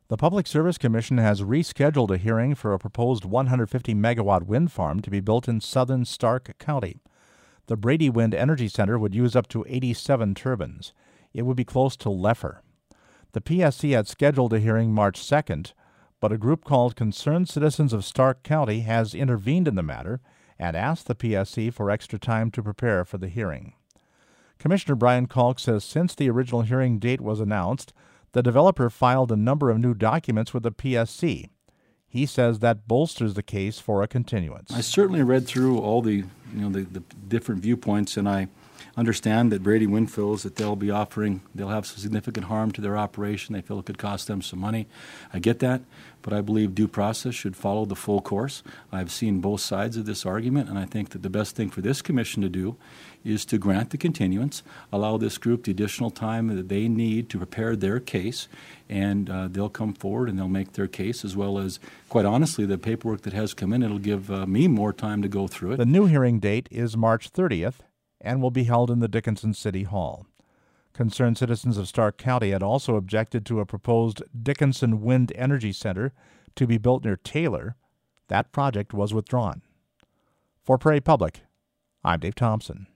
The Public Service Commission has rescheduled a hearing for a proposed 150-megawatt wind farm to be built in southern Stark County. The Brady Wind Energy Center would use up to 87 turbines. It would be close to Leffer. The PSC had scheduled a hearing March 2nd, but a group called Concerned Citizens of Stark County has intervened in the matter and asked the PSC for extra time to prepare for the hearing. Commissioner Brian Kalk says since the original hearing date was announced, the developer filed a number of new documents with the PSC. He says that bolsters the case for a continuance. I certainly read through all the different viewpoints, and I understand that Brady Wind feels that they'll have some significant harm to their operation. They feel it could cost them some money. I get that, but I believe due process should follow the full course. I've seen both sides of this argument, and I think that the best thing for this commission to do is to grant the continuance, allow this group the additional time that they need to prepare their case, and they'll come forward and they'll make their case, as well as, quite honestly, the paperwork that has come in. It'll give me more time to go through it. The new hearing date is March 30th and will be held in the Dickinson City Hall. Concerned Citizens of Stark County had also objected to a proposed Dickinson Wind Energy Center to be built near Taylor. That project was withdrawn. For Prairie Public, I'm Dave Thompson.